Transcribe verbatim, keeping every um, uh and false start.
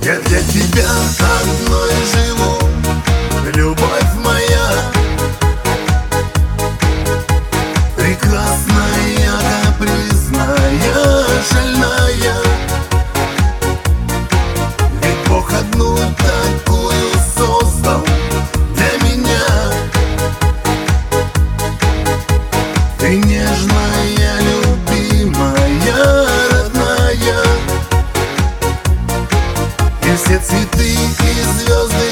Я для тебя одной живу, любовь моя, прекрасная, капризная, шальная. Ведь Бог одну такую создал для меня. Ты нежная, любимая, родная, и все цветы и звезды